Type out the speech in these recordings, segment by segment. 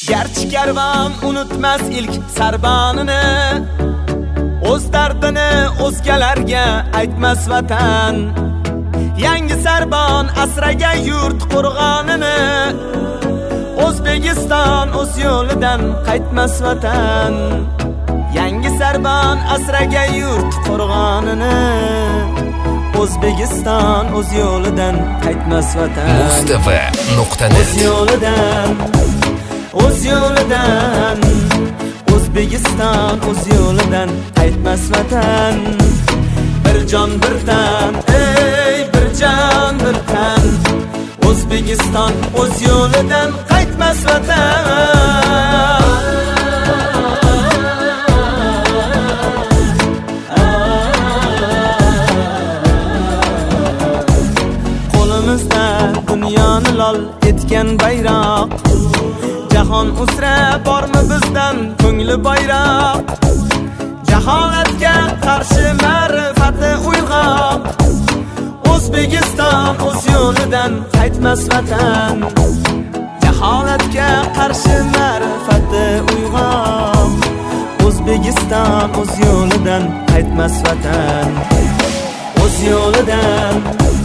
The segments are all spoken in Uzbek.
Gerçi kervan unutmaz ilk sarbanını, o'z dardini o'zgalarga aytmas vatan. Yangi sarbon asragan yurt qo'rg'onini, O'zbekiston o'z yo'lidan qaytmas vatan. Yangi sarbon asragan yurt qo'rg'onini, O'zbekiston o'z yo'lidan qaytmas vatan. Mustava.net O'z yo'lidan O'zbekiston o'z yo'lidan qaytmas vatan. Bir jon bir tan, ey bir jon bir tan, O'zbekiston o'z yo'lidan qaytmas vatan. Qo'limizda dunyoni lol etgan bayroq, jahon uzra bormi bizdan ko'ngli bayroq. Jaholatga qarshi ma'rifati uyg'oq, O'zbekiston o'z yo'lidan qaytmas vatan. Jaholatga qarshi ma'rifati uyg'oq, O'zbekiston o'z yo'lidan qaytmas vatan. O'z yo'lidan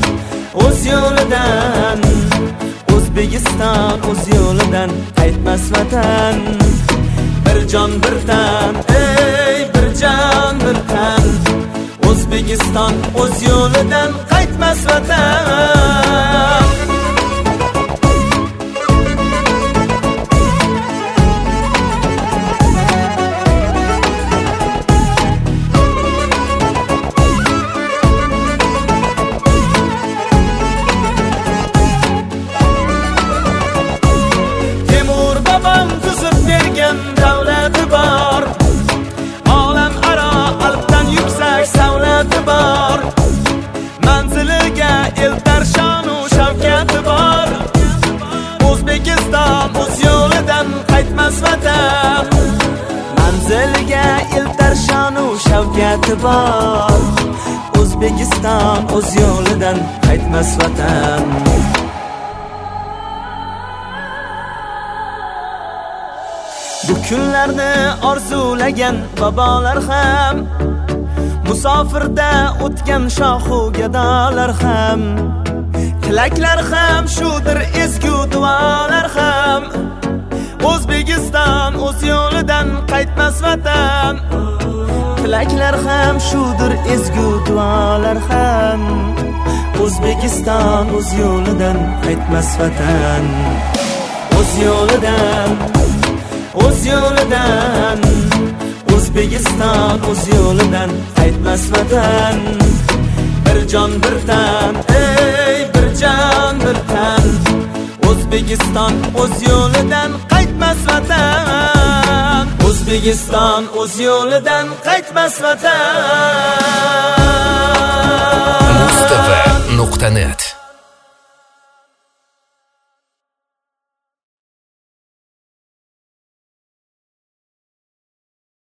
O'zbekiston o'z yo'lidan qaytmas vatan. Bir jon bir tan, ey bir jon bir tan, O'zbekiston o'z yo'lidan qaytmas vatan. Davlati bor, olam aro alpdan yuksak savlati bor, manziliga eltar shonu shavkati bor. O'zbekiston o'z yo'lidan qaytmas vatan. Manziliga eltar shonu shavkati bor, O'zbekiston o'z yo'lidan qaytmas vatan. Bu kunlarni orzulagan bobolar ham, musofirda o'tgan shohu gadolar ham, tilaklar ham shudir ezgu duolar ham. O'zbekiston o'z yo'lidan qaytmas vatan. Tilaklar ham shudir ezgu duolar ham, O'zbekiston o'z yo'lidan qaytmas vatan. O'z yo'lidan O'zbekiston o'z yo'lidan qaytmas vatan. Bir jon bir tan, ey bir jon bir tan, O'zbekiston o'z yo'lidan qaytmas vatan. O'zbekiston o'z yo'lidan qaytmas vatan. Mustava.net